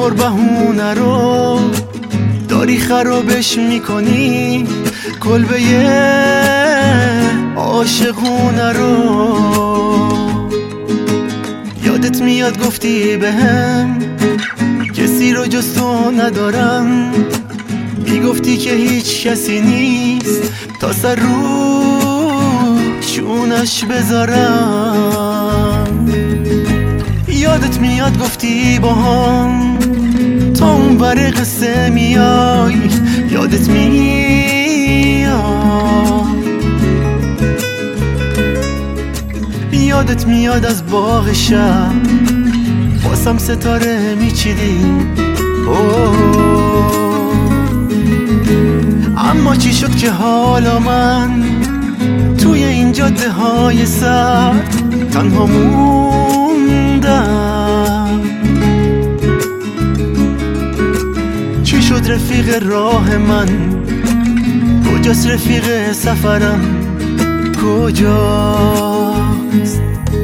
بهونه رو داری خرابش میکنی، کلبه عاشقونه رو. یادت میاد گفتی بهم کسی رو جز تو ندارم، میگفتی که هیچ کسی نیست تا سر رو شونش بذارم. یادت میاد گفتی باهم تا اون بر قصه میای، یادت میاد، یادت میاد از باغ شب واسم ستاره میچیدی. اما چی شد که حالا من توی این جاده های سرد تنها موندم؟ چی شد رفیق راه من؟ کجاست رفیق سفرم؟ کجاست؟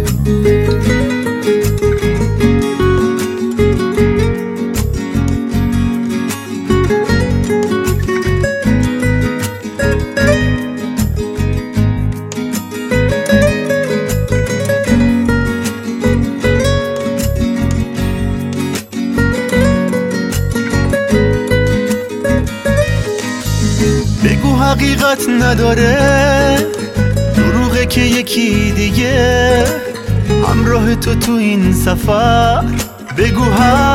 بگو حقیقت نداره، دروغه که یکی دیگه همراه تو این سفر. بگو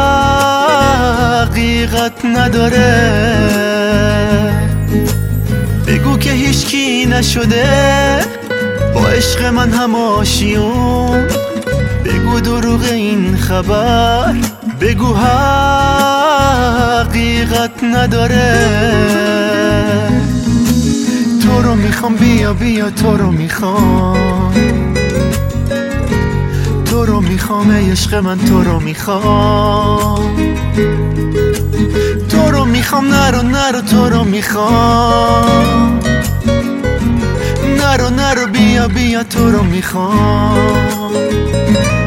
حقیقت نداره، بگو که هیچکی نشده با عشق من هم آشیون. بگو دروغ این خبر، بگو حقیقت نداره. تو رو میخوام، بیا بیا تو رو میخوام، تو رو میخوام ای عشق من، تو رو میخوام، تو رو میخوام، نرو نرو تو رو میخوام، نرو نرو بیا بیا تو رو میخوام.